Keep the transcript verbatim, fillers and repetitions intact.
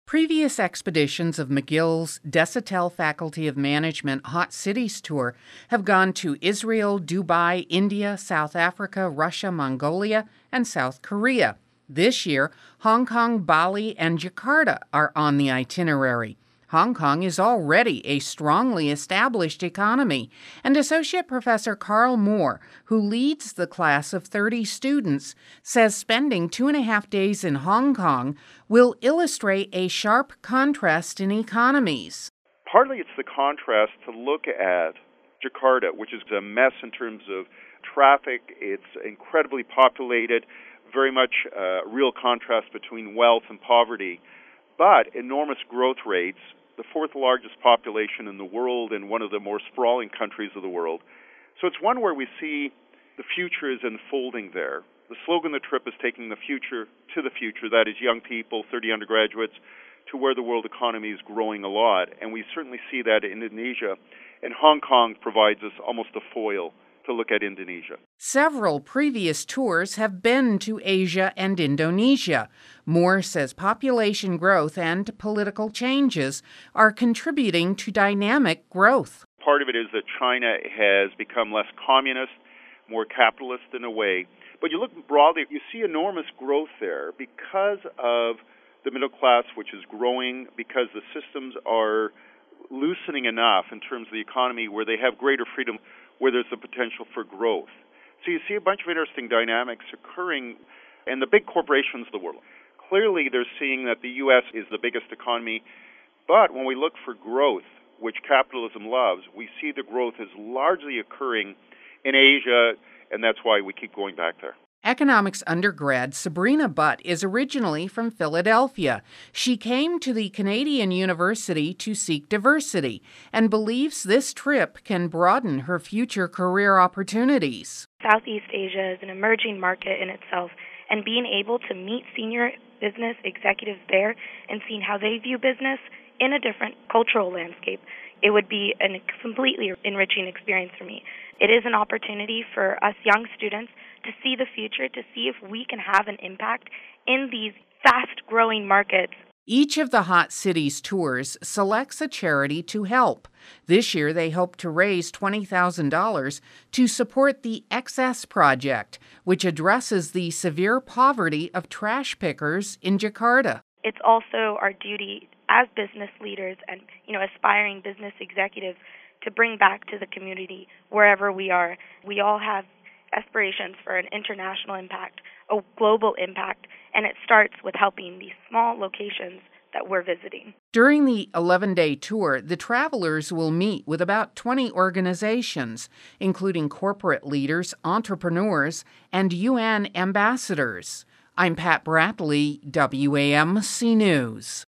Previous expeditions of McGill's Desautels Faculty of Management Hot Cities Tour have gone to Israel, Dubai, India, South Africa, Russia, Mongolia, and South Korea. This year, Hong Kong, Bali, and Jakarta are on the itinerary. Hong Kong is already a strongly established economy, and Associate Professor Carl Moore, who leads the class of thirty students, says spending two and a half days in Hong Kong will illustrate a sharp contrast in economies. Partly it's the contrast to look at Jakarta, which is a mess in terms of traffic. It's incredibly populated, very much a real contrast between wealth and poverty, but enormous growth rates, the fourth largest population in the world and one of the more sprawling countries of the world. So it's one where we see the future is unfolding there. The slogan of the trip is taking the future to the future, that is young people, thirty undergraduates, to where the world economy is growing a lot. And we certainly see that in Indonesia. And Hong Kong provides us almost a foil to look at Indonesia. Several previous tours have been to Asia and Indonesia. Moore says population growth and political changes are contributing to dynamic growth. Part of it is that China has become less communist, more capitalist in a way. But you look broadly, you see enormous growth there because of the middle class, which is growing, because the systems are loosening enough in terms of the economy where they have greater freedom, where there's the potential for growth. So you see a bunch of interesting dynamics occurring in the big corporations of the world. Clearly, they're seeing that the U S is the biggest economy, but when we look for growth, which capitalism loves, we see the growth is largely occurring in Asia, and that's why we keep going back there. Economics undergrad Sabrina Butt is originally from Philadelphia. She came to the Canadian University to seek diversity and believes this trip can broaden her future career opportunities. Southeast Asia is an emerging market in itself, and being able to meet senior business executives there and seeing how they view business in a different cultural landscape, it would be a completely enriching experience for me. It is an opportunity for us young students to see the future, to see if we can have an impact in these fast-growing markets. Each of the Hot Cities tours selects a charity to help. This year, they hope to raise twenty thousand dollars to support the X S Project, which addresses the severe poverty of trash pickers in Jakarta. It's also our duty as business leaders and, you know, aspiring business executives to bring back to the community wherever we are. We all have aspirations for an international impact, a global impact, and it starts with helping these small locations that we're visiting. During the eleven-day tour, the travelers will meet with about twenty organizations, including corporate leaders, entrepreneurs, and U N ambassadors. I'm Pat Bradley, W A M C News.